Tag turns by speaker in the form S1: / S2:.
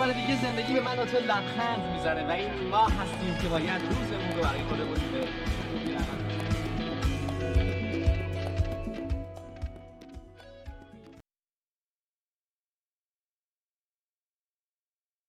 S1: سال دیگه زندگی به من و تو لبخند میزنه و این ما هستیم که باید روزمون رو برای خودمون